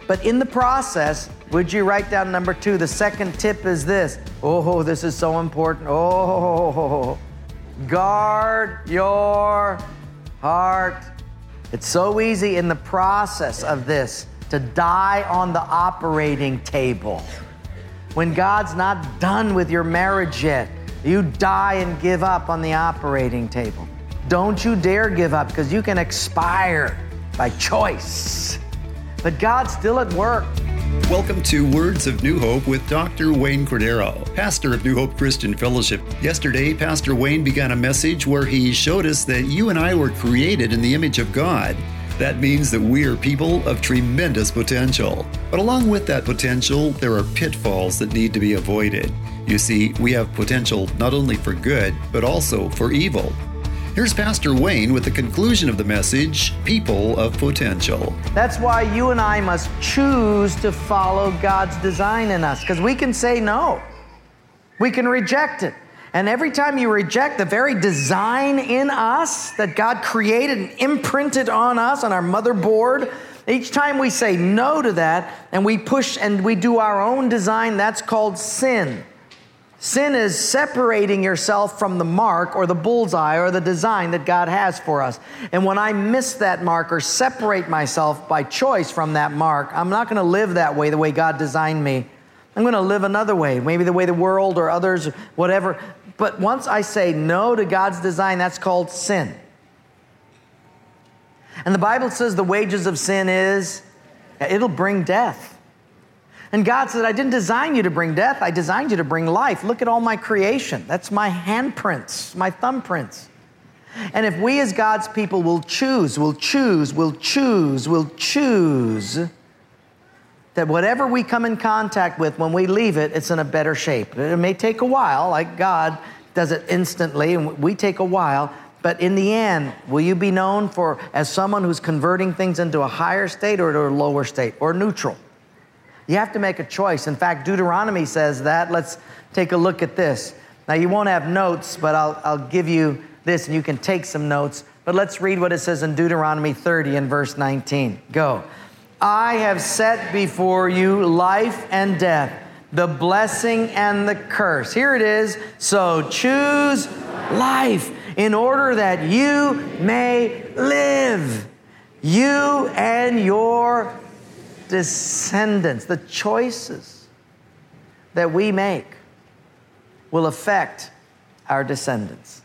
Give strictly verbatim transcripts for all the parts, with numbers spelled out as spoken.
But in the process, would you write down number two? The second tip is this. Oh, this is so important. Oh, guard your heart. It's so easy in the process of this to die on the operating table. When God's not done with your marriage yet, you die and give up on the operating table. Don't you dare give up, because you can expire by choice. But God's still at work. Welcome to Words of New Hope with Doctor Wayne Cordero, pastor of New Hope Christian Fellowship. Yesterday, Pastor Wayne began a message where he showed us that you and I were created in the image of God. That means that we are people of tremendous potential. But along with that potential, there are pitfalls that need to be avoided. You see, we have potential not only for good, but also for evil. Here's Pastor Wayne with the conclusion of the message, People of Potential. That's why you and I must choose to follow God's design in us, because we can say no. We can reject it. And every time you reject the very design in us that God created and imprinted on us, on our motherboard, each time we say no to that and we push and we do our own design, that's called sin. Sin is separating yourself from the mark or the bullseye or the design that God has for us. And when I miss that mark or separate myself by choice from that mark, I'm not going to live that way, the way God designed me. I'm going to live another way, maybe the way the world or others, whatever. But once I say no to God's design, that's called sin. And the Bible says the wages of sin is, it'll bring death. And God said, I didn't design you to bring death. I designed you to bring life. Look at all my creation. That's my handprints, my thumbprints. And if we as God's people will choose, will choose, will choose, will choose that whatever we come in contact with, when we leave it, it's in a better shape. It may take a while, like God does it instantly, and we take a while. But in the end, will you be known for as someone who's converting things into a higher state or to a lower state or neutral? You have to make a choice. In fact, Deuteronomy says that. Let's take a look at this. Now, you won't have notes, but I'll, I'll give you this, and you can take some notes. But let's read what it says in Deuteronomy thirty and verse nineteen. Go. I have set before you life and death, the blessing and the curse. Here it is. So choose life in order that you may live, you and your descendants. The choices that we make will affect our descendants.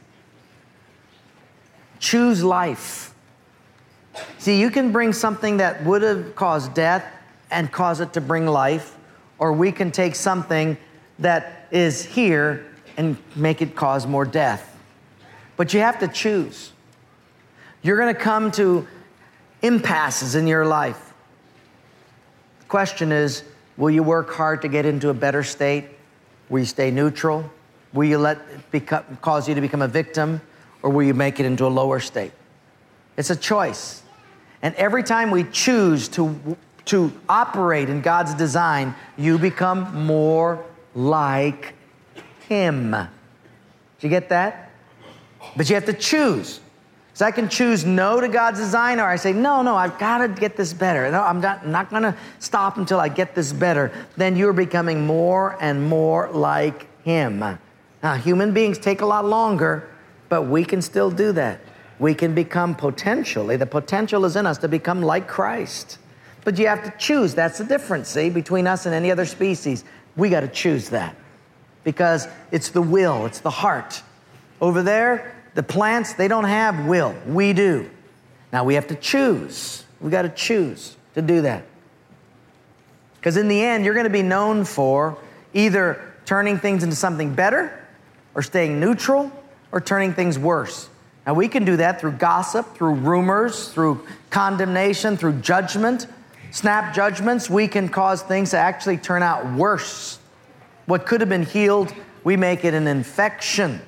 Choose life. See, you can bring something that would have caused death and cause it to bring life, or we can take something that is here and make it cause more death. But you have to choose. You're going to come to impasses in your life. The question is, will you work hard to get into a better state? Will you stay neutral? Will you let it become, cause you to become a victim, or will you make it into a lower state? It's a choice. And every time we choose to, to operate in God's design, you become more like Him. Did you get that? But you have to choose. So I can choose no to God's design, or I say, no, no, I've got to get this better. No, I'm not, not going to stop until I get this better. Then you're becoming more and more like Him. Now, human beings take a lot longer, but we can still do that. We can become potentially, the potential is in us to become like Christ. But you have to choose. That's the difference, see, between us and any other species. We got to choose that because it's the will, it's the heart. Over there, the plants, they don't have will. We do. Now we have to choose. We got to choose to do that. Because in the end, you're going to be known for either turning things into something better or staying neutral or turning things worse. Now, we can do that through gossip, through rumors, through condemnation, through judgment, snap judgments. We can cause things to actually turn out worse. What could have been healed, we make it an infection.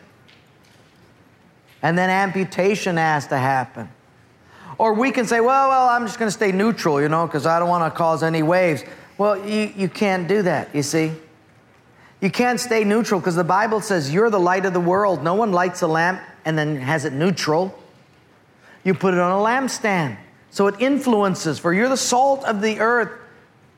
And then amputation has to happen. Or we can say, well, well, I'm just going to stay neutral, you know, because I don't want to cause any waves. Well, you, you can't do that, you see. You can't stay neutral because the Bible says you're the light of the world. No one lights a lamp and then has it neutral. You put it on a lampstand so it influences, for you're the salt of the earth.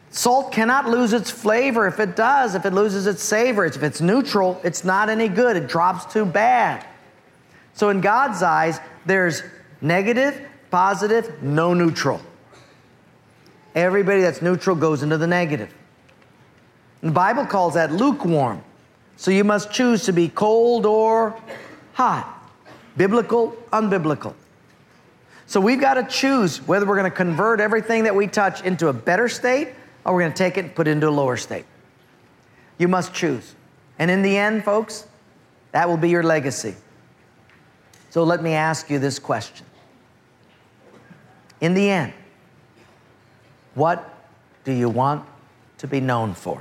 Salt cannot lose its flavor. If it does, if it loses its savor, if it's neutral, it's not any good. It drops too bad. So in God's eyes, there's negative, positive, no neutral. Everybody that's neutral goes into the negative. The Bible calls that lukewarm. So you must choose to be cold or hot, biblical, unbiblical. So we've got to choose whether we're going to convert everything that we touch into a better state or we're going to take it and put it into a lower state. You must choose. And in the end, folks, that will be your legacy. So let me ask you this question. In the end, what do you want to be known for?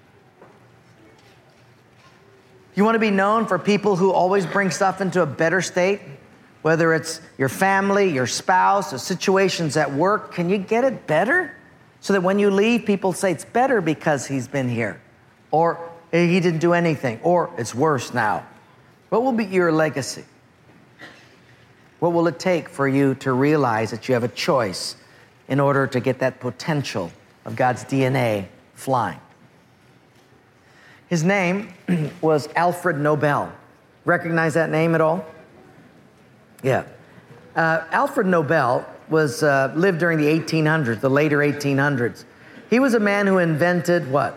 You want to be known for people who always bring stuff into a better state? Whether it's your family, your spouse, or situations at work, can you get it better? So that when you leave, people say it's better because he's been here. Or he didn't do anything. Or it's worse now. What will be your legacy? What will it take for you to realize that you have a choice in order to get that potential of God's D N A flying? His name was Alfred Nobel. Recognize that name at all? Yeah. Uh, Alfred Nobel was uh, lived during the eighteen hundreds, the later eighteen hundreds. He was a man who invented what?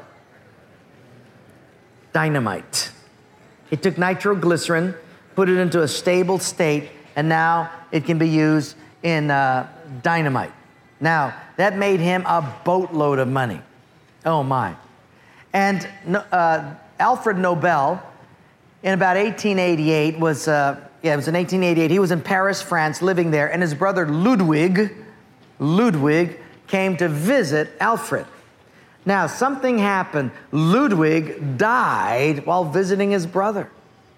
Dynamite. He took nitroglycerin, put it into a stable state, and now it can be used in uh, dynamite. Now, that made him a boatload of money. Oh, my. And uh, Alfred Nobel, in about eighteen eighty-eight, was, uh, yeah, it was in eighteen eighty-eight, he was in Paris, France, living there, and his brother Ludwig, Ludwig, came to visit Alfred. Now, something happened. Ludwig died while visiting his brother.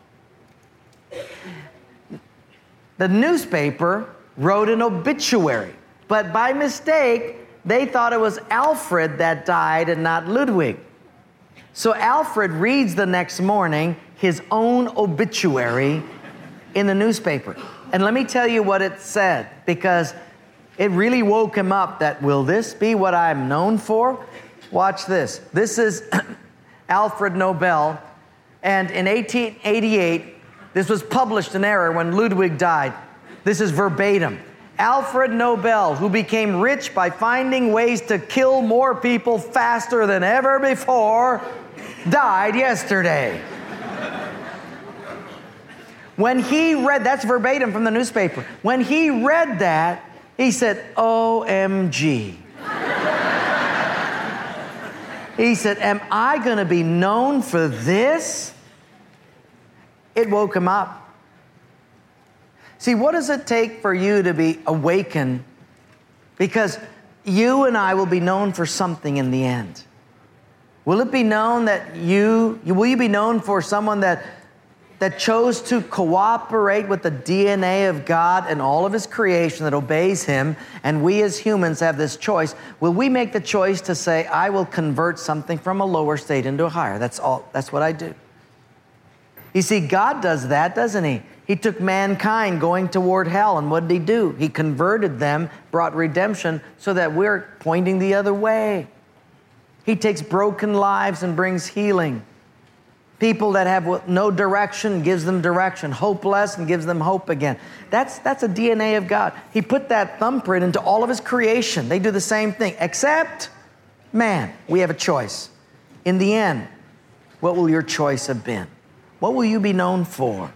The newspaper wrote an obituary, but by mistake, they thought it was Alfred that died and not Ludwig. So Alfred reads the next morning his own obituary in the newspaper. And let me tell you what it said, because it really woke him up that, will this be what I'm known for? Watch this. This is Alfred Nobel. And in eighteen eighty-eight, this was published in error when Ludwig died. This is verbatim. Alfred Nobel, who became rich by finding ways to kill more people faster than ever before, died yesterday. When he read, that's verbatim from the newspaper. When he read that, he said, O M G. He said, am I going to be known for this? It woke him up. See, what does it take for you to be awakened? Because you and I will be known for something in the end. Will it be known that you, will you be known for someone that, that chose to cooperate with the D N A of God and all of His creation that obeys Him, and we as humans have this choice? Will we make the choice to say, I will convert something from a lower state into a higher? That's all. That's what I do. You see, God does that, doesn't He? He took mankind going toward hell, and what did He do? He converted them, brought redemption, so that we're pointing the other way. He takes broken lives and brings healing. People that have no direction, gives them direction. Hopeless, and gives them hope again. That's, that's a D N A of God. He put that thumbprint into all of His creation. They do the same thing, except man. We have a choice. In the end, what will your choice have been? What will you be known for?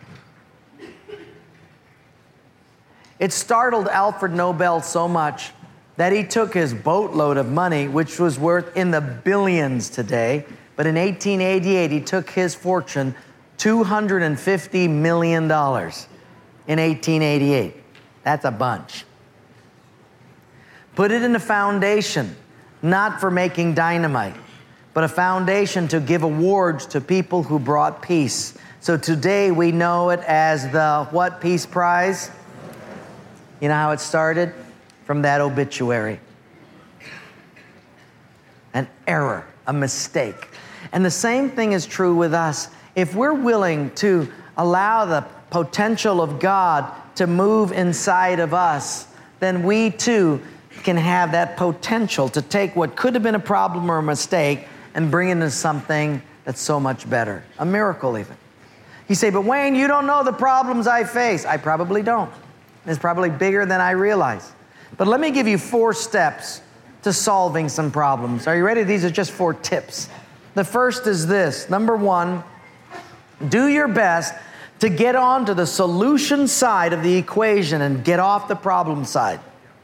It startled Alfred Nobel so much that he took his boatload of money, which was worth in the billions today, but in eighteen eighty-eight, he took his fortune, two hundred fifty million dollars in eighteen eighty-eight. That's a bunch. Put it in a foundation, not for making dynamite, but a foundation to give awards to people who brought peace. So today we know it as the what Peace Prize? You know how it started? From that obituary. An error, a mistake. And the same thing is true with us. If we're willing to allow the potential of God to move inside of us, then we too can have that potential to take what could have been a problem or a mistake and bring it into something that's so much better. A miracle even. You say, but Wayne, you don't know the problems I face. I probably don't. It's probably bigger than I realize. But let me give you four steps to solving some problems. Are you ready? These are just four tips. The first is this. Number one, do your best to get on to the solution side of the equation and get off the problem side.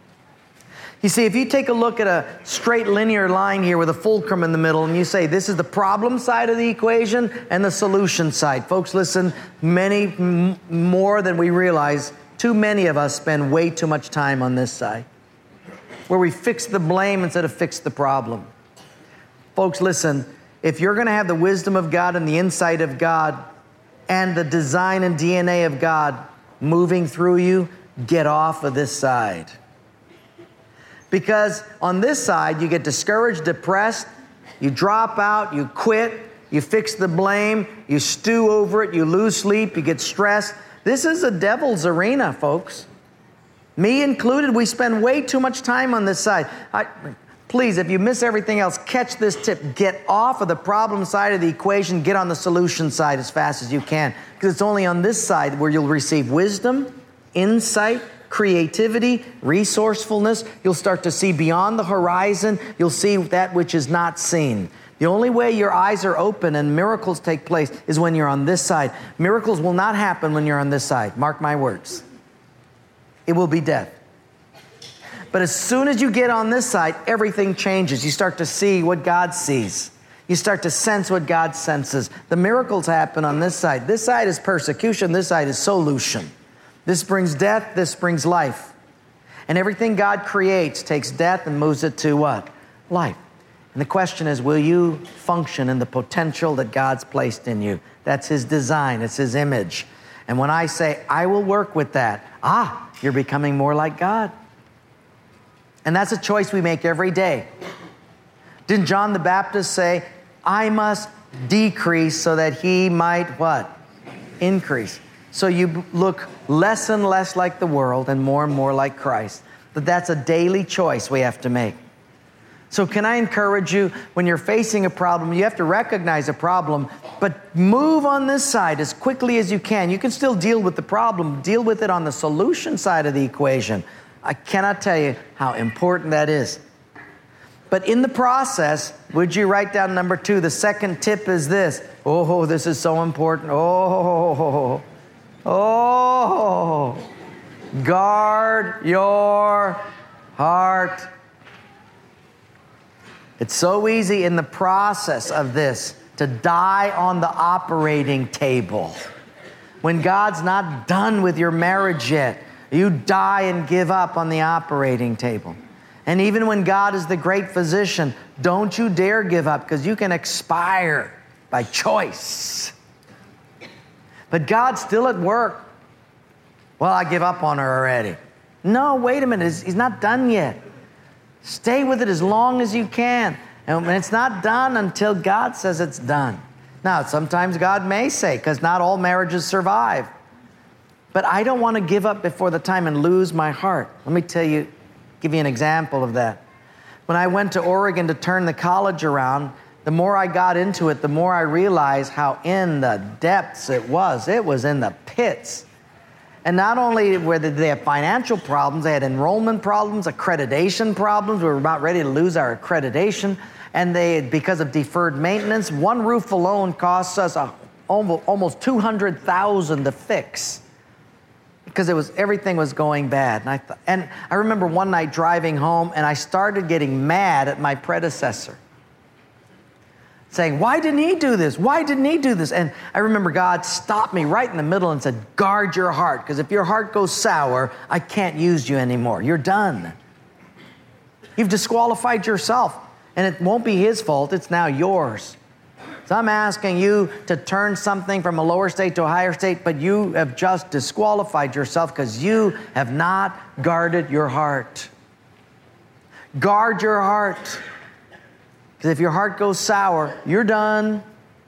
You see, if you take a look at a straight linear line here with a fulcrum in the middle and you say this is the problem side of the equation and the solution side. Folks, listen, many m- more than we realize, too many of us spend way too much time on this side, where we fix the blame instead of fix the problem. Folks, listen, if you're going to have the wisdom of God and the insight of God and the design and D N A of God moving through you, get off of this side. Because on this side, you get discouraged, depressed, you drop out, you quit, you fix the blame, you stew over it, you lose sleep, you get stressed. This is a devil's arena, folks. Me included, we spend way too much time on this side. I, please, if you miss everything else, catch this tip. Get off of the problem side of the equation. Get on the solution side as fast as you can. Because it's only on this side where you'll receive wisdom, insight, creativity, resourcefulness. You'll start to see beyond the horizon. You'll see that which is not seen. The only way your eyes are open and miracles take place is when you're on this side. Miracles will not happen when you're on this side. Mark my words. It will be death. But as soon as you get on this side, everything changes. You start to see what God sees. You start to sense what God senses. The miracles happen on this side. This side is persecution. This side is solution. This brings death. This brings life. And everything God creates takes death and moves it to what? Life. And the question is, will you function in the potential that God's placed in you? That's His design. It's His image. And when I say, I will work with that, ah, you're becoming more like God. And that's a choice we make every day. Didn't John the Baptist say, I must decrease so that He might what? Increase. So you look less and less like the world and more and more like Christ. But that's a daily choice we have to make. So can I encourage you, when you're facing a problem, you have to recognize a problem, but move on this side as quickly as you can. You can still deal with the problem. Deal with it on the solution side of the equation. I cannot tell you how important that is. But in the process, would you write down number two? The second tip is this. Oh, this is so important. Oh, oh, guard your heart. It's so easy in the process of this to die on the operating table. When God's not done with your marriage yet, you die and give up on the operating table. And even when God is the great physician, don't you dare give up, because you can expire by choice. But God's still at work. Well, I give up on her already. No, wait a minute. He's not done yet. Stay with it as long as you can. And it's not done until God says it's done. Now, sometimes God may say, because not all marriages survive. But I don't want to give up before the time and lose my heart. Let me tell you, give you an example of that. When I went to Oregon to turn the college around, the more I got into it, the more I realized how in the depths it was. It was in the pits. And not only were they, they have financial problems, they had enrollment problems, accreditation problems. We were about ready to lose our accreditation. And they, because of deferred maintenance, one roof alone costs us a, almost two hundred thousand dollars to fix. Because it was, everything was going bad. And I, th- and I remember one night driving home, and I started getting mad at my predecessor, saying, why didn't he do this? Why didn't he do this? And I remember God stopped me right in the middle and said, guard your heart, because if your heart goes sour, I can't use you anymore. You're done. You've disqualified yourself, and it won't be his fault. It's now yours. So I'm asking you to turn something from a lower state to a higher state, but you have just disqualified yourself because you have not guarded your heart. Guard your heart. Because if your heart goes sour, you're done.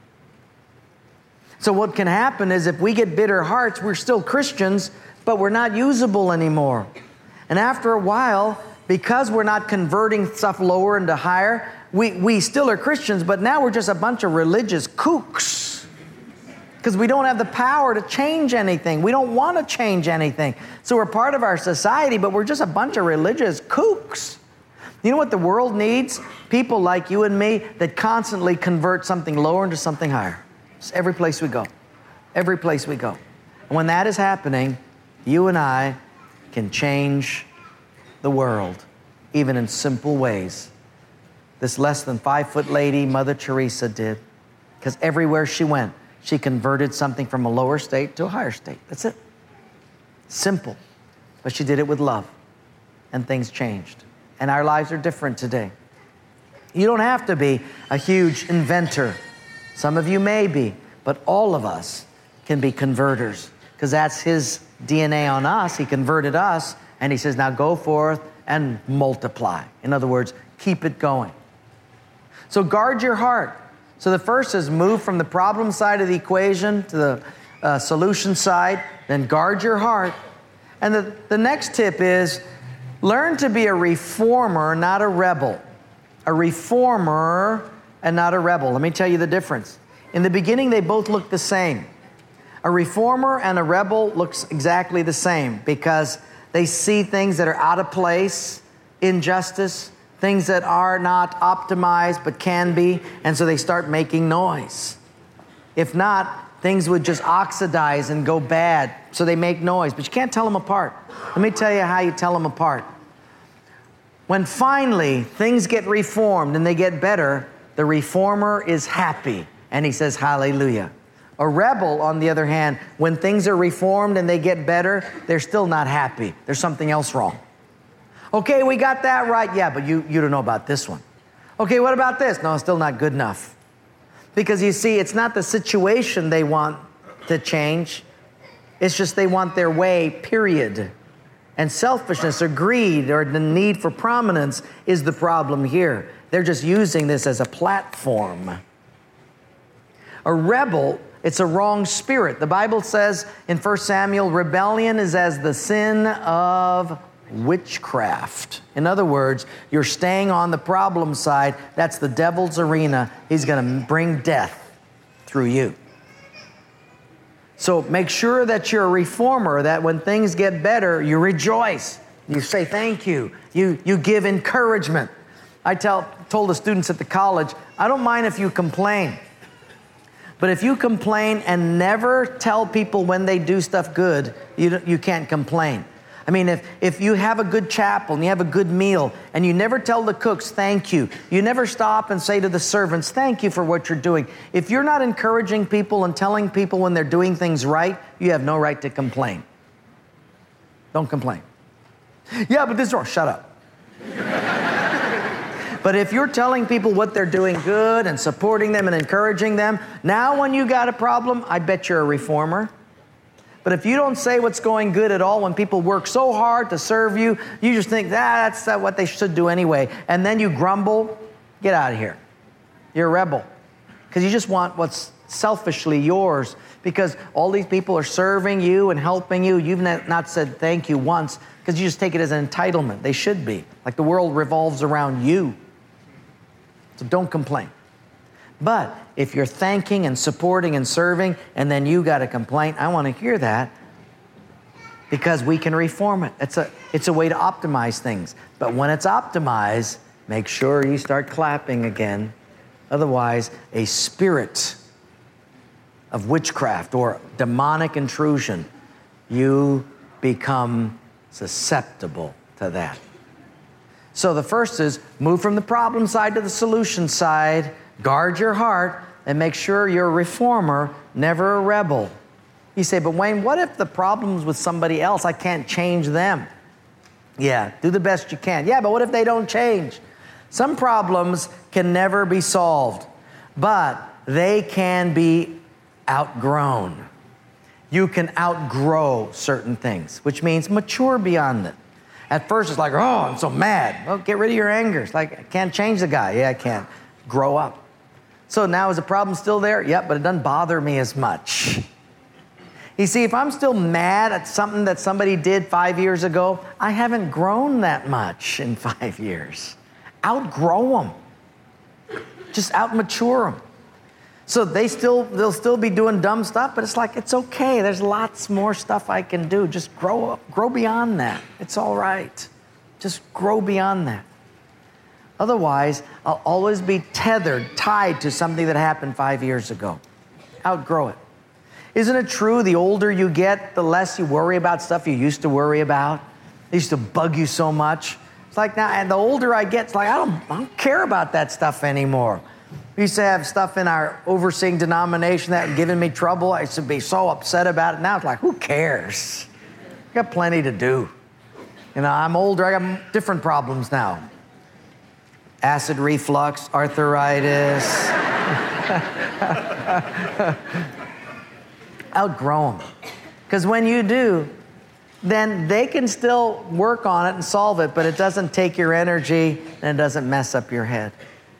So what can happen is if we get bitter hearts, we're still Christians, but we're not usable anymore. And after a while, because we're not converting stuff lower into higher, we, we still are Christians, but now we're just a bunch of religious kooks. Because we don't have the power to change anything. We don't want to change anything. So we're part of our society, but we're just a bunch of religious kooks. You know what the world needs? People like you and me that constantly convert something lower into something higher. It's every place we go. Every place we go. And when that is happening, you and I can change the world, even in simple ways. This less than five foot lady, Mother Teresa, did. Because everywhere she went, she converted something from a lower state to a higher state. That's it. Simple. But she did it with love. And things changed. And our lives are different today. You don't have to be a huge inventor. Some of you may be. But all of us can be converters. Because that's His D N A on us. He converted us. And He says, now go forth and multiply. In other words, keep it going. So guard your heart. So the first is move from the problem side of the equation to the uh, solution side. Then guard your heart. And the, the next tip is learn to be a reformer, not a rebel. A reformer and not a rebel. Let me tell you the difference. In the beginning, they both look the same. A reformer and a rebel looks exactly the same because they see things that are out of place, injustice, things that are not optimized but can be, and so they start making noise. If not, things would just oxidize and go bad, so they make noise, but you can't tell them apart. Let me tell you how you tell them apart. When finally things get reformed and they get better, the reformer is happy, and he says, hallelujah. A rebel, on the other hand, when things are reformed and they get better, they're still not happy. There's something else wrong. Okay, we got that right. Yeah, but you, you don't know about this one. Okay, what about this? No, it's still not good enough. Because you see, it's not the situation they want to change. It's just they want their way, period. And selfishness or greed or the need for prominence is the problem here. They're just using this as a platform. A rebel, it's a wrong spirit. The Bible says in First Samuel, rebellion is as the sin of witchcraft. In other words, you're staying on the problem side. That's the devil's arena. He's going to bring death through you. So make sure that you're a reformer, that when things get better, you rejoice. You say thank you. You, you give encouragement. I tell, told the students at the college, I don't mind if you complain. But if you complain and never tell people when they do stuff good, you, you can't complain. I mean, if, if you have a good chapel and you have a good meal and you never tell the cooks thank you, you never stop and say to the servants, thank you for what you're doing. If you're not encouraging people and telling people when they're doing things right, you have no right to complain. Don't complain. Yeah, but this is wrong. Shut up. But if you're telling people what they're doing good and supporting them and encouraging them, now when you got a problem, I bet you're a reformer. But if you don't say what's going good at all, when people work so hard to serve you, you just think, ah, that's not what they should do anyway. And then you grumble, get out of here. You're a rebel. Because you just want what's selfishly yours. Because all these people are serving you and helping you. You've not said thank you once because you just take it as an entitlement. They should be. Like the world revolves around you. So don't complain. But if you're thanking and supporting and serving and then you got a complaint, I want to hear that because we can reform it. It's a, it's a way to optimize things. But when it's optimized, make sure you start clapping again. Otherwise, a spirit of witchcraft or demonic intrusion, you become susceptible to that. So the first is move from the problem side to the solution side. Guard your heart and make sure you're a reformer, never a rebel. You say, but Wayne, what if the problem's with somebody else? I can't change them. Yeah, do the best you can. Yeah, but what if they don't change? Some problems can never be solved, but they can be outgrown. You can outgrow certain things, which means mature beyond it. At first, it's like, oh, I'm so mad. Well, get rid of your anger. It's like, I can't change the guy. Yeah, I can't. Grow up. So now is the problem still there? Yep, but it doesn't bother me as much. You see, if I'm still mad at something that somebody did five years ago, I haven't grown that much in five years. Outgrow them. Just outmature them. So they still, they'll still be doing dumb stuff, but it's like, it's okay. There's lots more stuff I can do. Just grow up, grow beyond that. It's all right. Just grow beyond that. Otherwise, I'll always be tethered, tied to something that happened five years ago. Outgrow it. Isn't it true the older you get, the less you worry about stuff you used to worry about? It used to bug you so much. It's like now, and the older I get, it's like, I don't, I don't care about that stuff anymore. We used to have stuff in our overseeing denomination that given me trouble. I used to be so upset about it. Now it's like, who cares? I got plenty to do. You know, I'm older, I got different problems now. Acid reflux, arthritis. Outgrow them. Because when you do, then they can still work on it and solve it, but it doesn't take your energy and it doesn't mess up your head.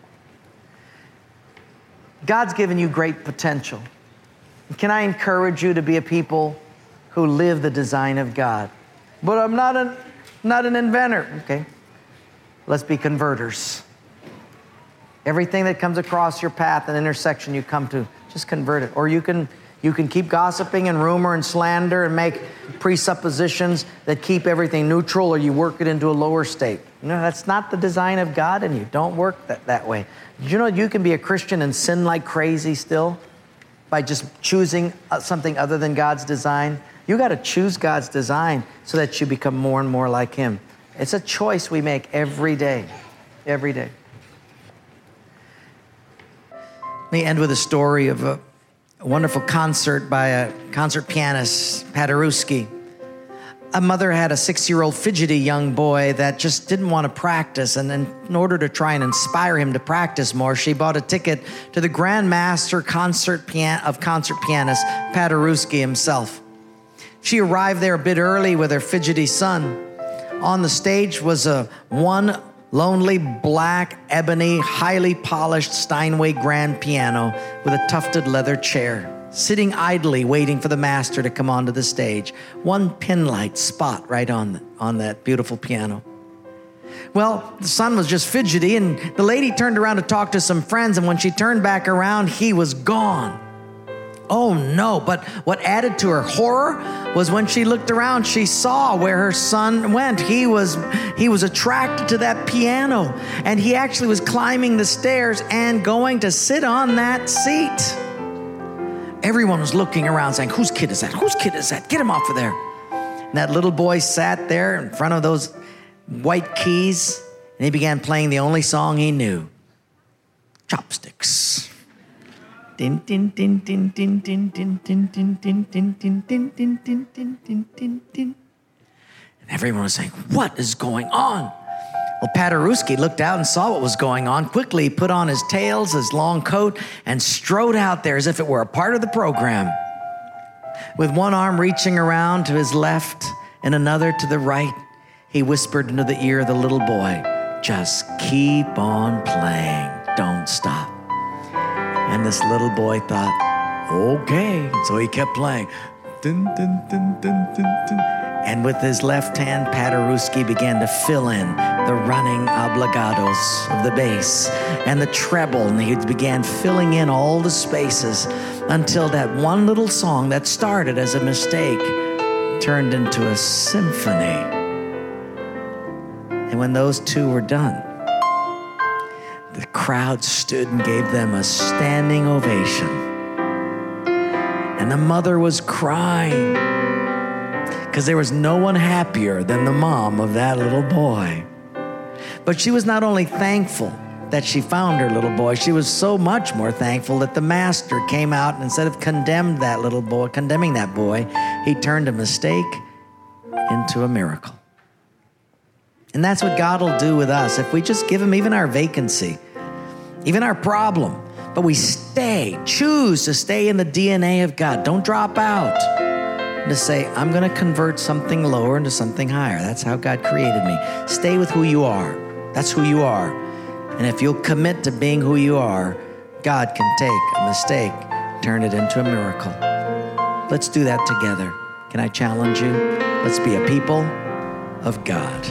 God's given you great potential. Can I encourage you to be a people who live the design of God? But I'm not an, not an inventor. Okay, let's be converters. Everything that comes across your path and intersection you come to, just convert it. Or you can you can keep gossiping and rumor and slander and make presuppositions that keep everything neutral, or you work it into a lower state. No, that's not the design of God, and you don't work that, that way. Did you know you can be a Christian and sin like crazy still by just choosing something other than God's design? You got to choose God's design so that you become more and more like Him. It's a choice we make every day, every day. Let me end with a story of a, a wonderful concert by a concert pianist, Paderewski. A mother had a six-year-old fidgety young boy that just didn't want to practice, and in, in order to try and inspire him to practice more, she bought a ticket to the Grand Master concert pian- of concert pianist, Paderewski himself. She arrived there a bit early with her fidgety son. On the stage was a one lonely, black, ebony, highly polished Steinway grand piano with a tufted leather chair, sitting idly waiting for the master to come onto the stage. One pin light spot right on, the, on that beautiful piano. Well, the son was just fidgety, and the lady turned around to talk to some friends, and when she turned back around, he was gone. Oh no, but what added to her horror was when she looked around, she saw where her son went. He was, he was attracted to that piano, and he actually was climbing the stairs and going to sit on that seat. Everyone was looking around saying, whose kid is that? Whose kid is that? Get him off of there. And that little boy sat there in front of those white keys, and he began playing the only song he knew, Chopsticks. Din din din din din din din din din din din din din din din din din din din. And everyone was saying, what is going on? Well, Paderewski looked out and saw what was going on. Quickly, he put on his tails, his long coat, and strode out there as if it were a part of the program. With one arm reaching around to his left and another to the right, he whispered into the ear of the little boy, just keep on playing, don't stop. And this little boy thought, okay. So he kept playing. Dun, dun, dun, dun, dun, dun. And with his left hand, Paderewski began to fill in the running obligatos of the bass and the treble. And he began filling in all the spaces until that one little song that started as a mistake turned into a symphony. And when those two were done, the crowd stood and gave them a standing ovation. And the mother was crying because there was no one happier than the mom of that little boy. But she was not only thankful that she found her little boy, she was so much more thankful that the master came out and instead of condemned that little boy, condemning that boy, he turned a mistake into a miracle. And that's what God will do with us if we just give him even our vacancy, even our problem, but we stay, choose to stay in the D N A of God. Don't drop out. And to say, I'm going to convert something lower into something higher. That's how God created me. Stay with who you are. That's who you are. And if you'll commit to being who you are, God can take a mistake, turn it into a miracle. Let's do that together. Can I challenge you? Let's be a people of God.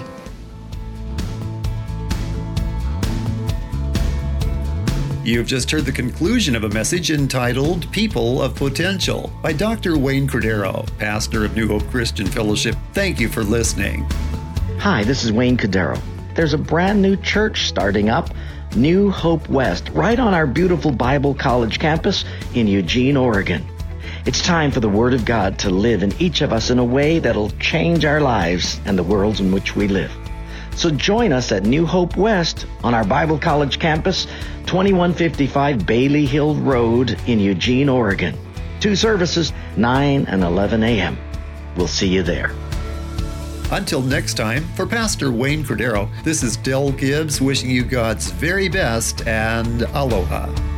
You've just heard the conclusion of a message entitled People of Potential by Doctor Wayne Cordeiro, pastor of New Hope Christian Fellowship. Thank you for listening. Hi, this is Wayne Cordeiro. There's a brand new church starting up, New Hope West, right on our beautiful Bible College campus in Eugene, Oregon. It's time for the Word of God to live in each of us in a way that'll change our lives and the worlds in which we live. So join us at New Hope West on our Bible College campus, twenty-one fifty-five Bailey Hill Road in Eugene, Oregon. Two services, nine and eleven a.m. We'll see you there. Until next time, for Pastor Wayne Cordeiro, this is Del Gibbs wishing you God's very best and aloha.